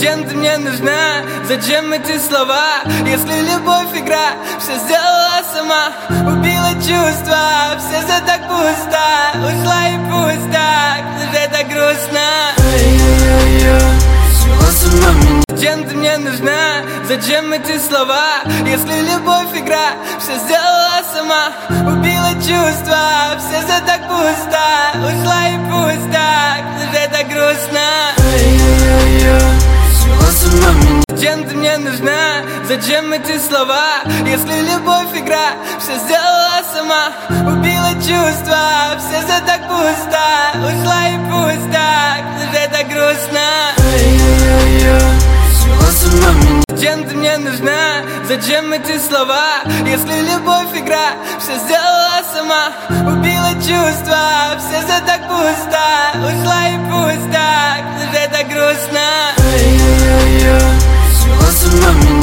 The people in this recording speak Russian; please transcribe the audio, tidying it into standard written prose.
Зачем ты мне нужна? Зачем эти слова? Если любовь игра, все сделала сама. Убила чувства, все за так пусто. Ушла и пусть так, даже это грустно. Свела с ума меня. Зачем ты мне нужна? Зачем эти слова? Если любовь игра, все сделала сама. Убила чувства, все за так пусто. Ушла и пусть так, даже это грустно. Свела с ума меня. Зачем ты мне нужна? Зачем эти слова? Если любовь игра, все сделала сама. Убила чувства, все за так пусто. Ушла и пусть так, даже это грустно. Свела с ума меня. Зачем ты мне нужна? Зачем эти слова? Если любовь игра, все сделала сама. Убила чувства, все за так пусто. Ушла и пусть так, даже это грустно.